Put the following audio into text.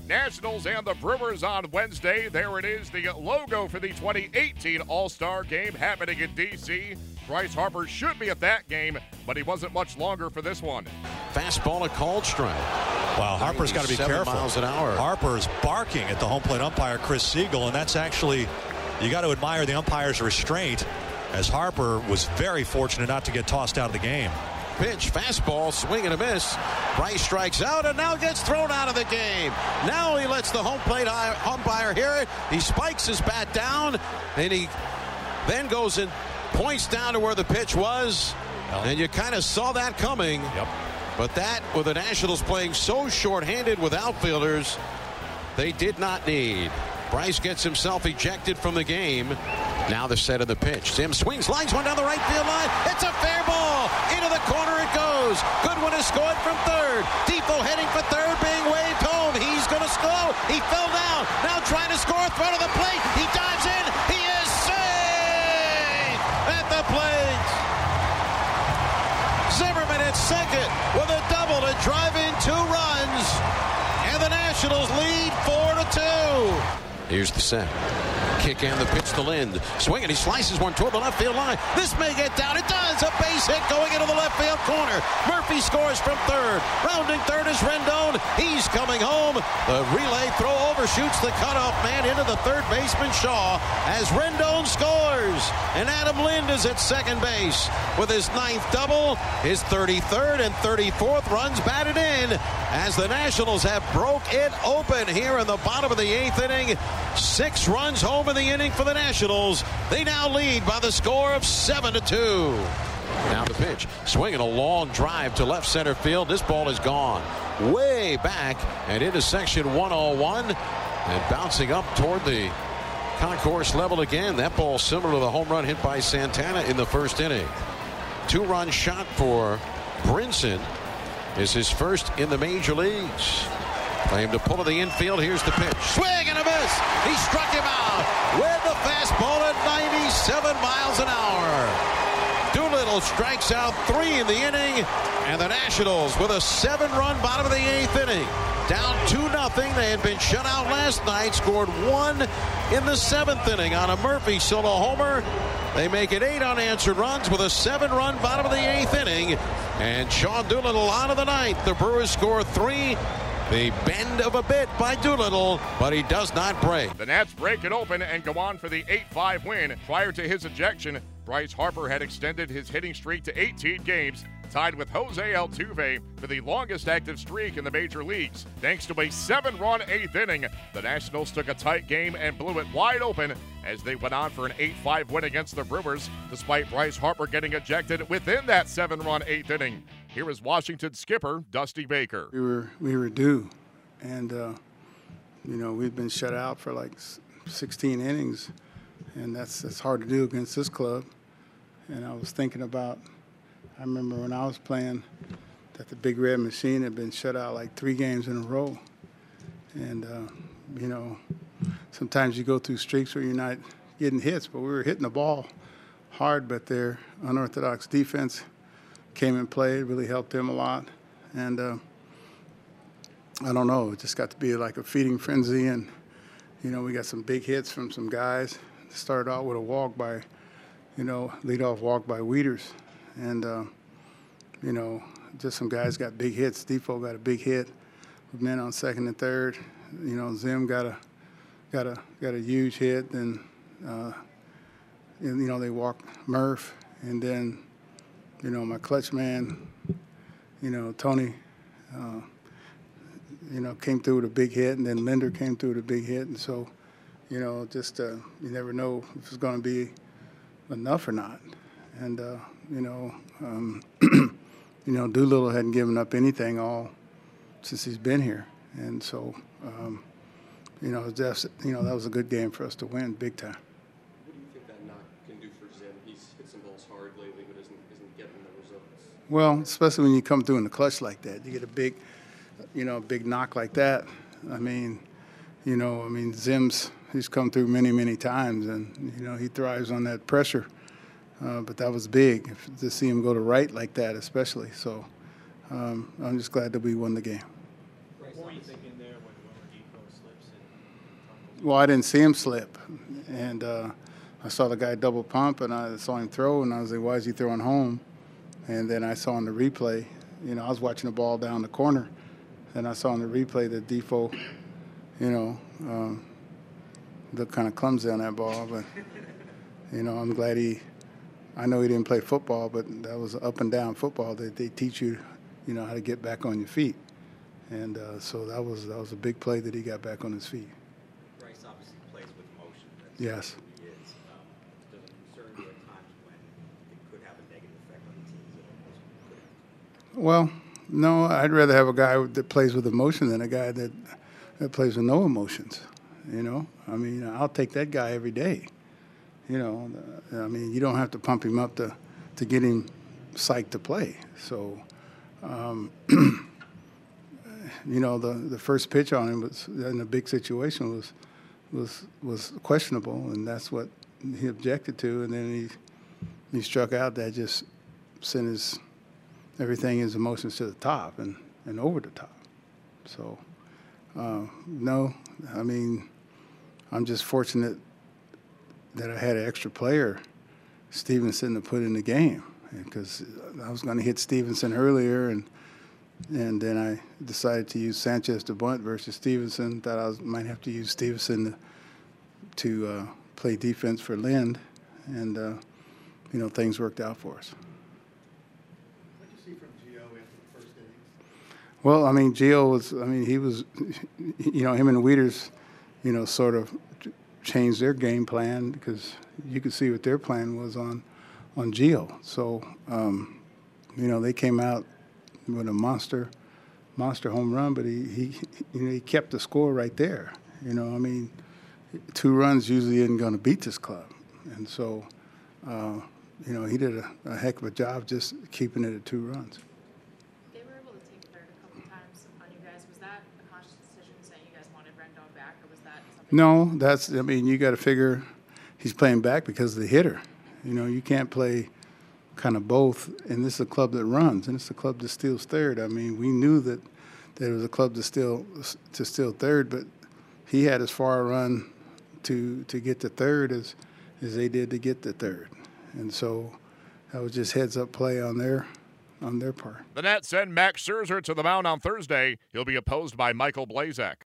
Nationals and the Brewers on Wednesday. There it is, the logo for the 2018 All-Star Game happening in D.C. Bryce Harper should be at that game, but he wasn't much longer for this one. Fastball, a called strike. Wow, Harper's got to be careful. 7 miles an hour. Harper's barking at the home plate umpire, Chris Siegel, and that's actually, you got to admire the umpire's restraint, as Harper was very fortunate not to get tossed out of the game. Pitch, fastball, swing and a miss. Bryce strikes out and now gets thrown out of the game. Now he lets the home plate umpire hear it. He spikes his bat down, and he then goes and points down to where the pitch was. And you kind of saw that coming. Yep. But that, with the Nationals playing so short-handed with outfielders, they did not need. Bryce gets himself ejected from the game. Now the set of the pitch. Sim swings, lines one down the right field line. It's a fair ball. Into the corner it goes. Goodwin has scored from third. Depot heading for third, being waved home. He's going to score. He fell down. Now trying to score. Throw to the plate. He dives in. He is safe at the plate. Zimmerman at second with a double to drive in 2 runs. And the Nationals lead 4-2. Here's the set. Kick and the pitch to Lind. Swinging, he slices one toward the left field line. This may get down. It does. A base hit going into the left field corner. Murphy scores from third. Rounding third is Rendon. He's coming home. The relay throw overshoots the cutoff man into the third baseman Shaw as Rendon scores. And Adam Lind is at second base with his 9th double, his 33rd and 34th runs batted in as the Nationals have broke it open here in the bottom of the 8th inning. 6 runs home in the inning for the Nationals. They now lead by the score of 7-2. Now the pitch. Swinging a long drive to left center field. This ball is gone way back and into section 101 and bouncing up toward the concourse level again. That ball similar to the home run hit by Santana in the first inning. 2-run shot for Brinson is his first in the major leagues. Claim to pull to the infield. Here's the pitch. Swing and a miss. He struck him out with the fastball at 97 miles an hour. Doolittle strikes out 3 in the inning, and the Nationals with a 7-run bottom of the 8th inning. Down 2-0. They had been shut out last night. Scored 1 in the 7th inning on a Murphy solo homer. They make it 8 unanswered runs with a 7-run bottom of the 8th inning. And Sean Doolittle out of the 9th. The Brewers score 3. The bend of a bit by Doolittle, but he does not break. The Nats break it open and go on for the 8-5 win. Prior to his ejection, Bryce Harper had extended his hitting streak to 18 games, tied with Jose Altuve for the longest active streak in the major leagues. Thanks to a 7-run 8th inning, the Nationals took a tight game and blew it wide open as they went on for an 8-5 win against the Brewers, despite Bryce Harper getting ejected within that 7-run 8th inning. Here is Washington skipper Dusty Baker. We were due, and we've been shut out for like 16 innings, and that's hard to do against this club. And I was thinking about, I remember when I was playing, that the Big Red Machine had been shut out like 3 games in a row, and sometimes you go through streaks where you're not getting hits, but we were hitting the ball hard, but their unorthodox defense came and played, really helped them a lot. And I don't know, it just got to be like a feeding frenzy. And, we got some big hits from some guys. Started out with a walk by, leadoff walk by Wieters. And, just some guys got big hits. Depot got a big hit with men on second and third. Zim got a huge hit. Then, they walked Murph. And then, my clutch man, Tony, came through with a big hit, and then Linder came through with a big hit. And so, you never know if it's going to be enough or not. And, Doolittle hadn't given up anything all since he's been here. And so, that was a good game for us to win big time. What do you think that knock can do for Zim? He's hit some balls hard lately, but isn't getting the results. Well, especially when you come through in the clutch like that, you get a big, big knock like that. Zim's he's come through many, many times, and he thrives on that pressure. But that was big to see him go to right like that, especially. So I'm just glad that we won the game. What were you thinking there when Depot Well, I didn't see him slip, and I saw the guy double pump, and I saw him throw, and I was like, why is he throwing home? And then I saw on the replay, I was watching the ball down the corner, and I saw on the replay that Defoe, looked kind of clumsy on that ball, but, I'm glad I know he didn't play football, but that was up and down football. They teach you, how to get back on your feet. And so that was a big play that he got back on his feet. Bryce obviously plays with emotion. That's yes. Who he is. Does it concern you at times when it could have a negative effect on the team as it almost could? Well, no, I'd rather have a guy that plays with emotion than a guy that plays with no emotions. I mean, I'll take that guy every day. You don't have to pump him up to get him psyched to play. So, the first pitch on him was in a big situation was questionable, and that's what he objected to. And then he struck out. That just sent his emotions to the top and over the top. So, no, I mean, I'm just fortunate that I had an extra player, Stevenson, to put in the game, because I was going to hit Stevenson earlier, and then I decided to use Sanchez to bunt versus Stevenson. Thought I might have to use Stevenson to play defense for Lind, and things worked out for us. What did you see from Gio after the first innings? Well, I mean, he was, him and Wieters, sort of changed their game plan, because you could see what their plan was on Gio. So, they came out with a monster home run, but he kept the score right there. 2 runs usually isn't going to beat this club, and so he did a heck of a job just keeping it at 2 runs. They were able to take third a couple times on you guys. Was that a conscious decision saying you guys wanted Rendon back, or was that something? No, you got to figure he's playing back because of the hitter. You can't play kind of both, and this is a club that runs, and it's a club that steals third. I mean, we knew that there was a club to steal third, but he had as far a run to get to third as they did to get to third, and so that was just heads-up play on their part. The Nats send Max Scherzer to the mound on Thursday. He'll be opposed by Michael Blazek.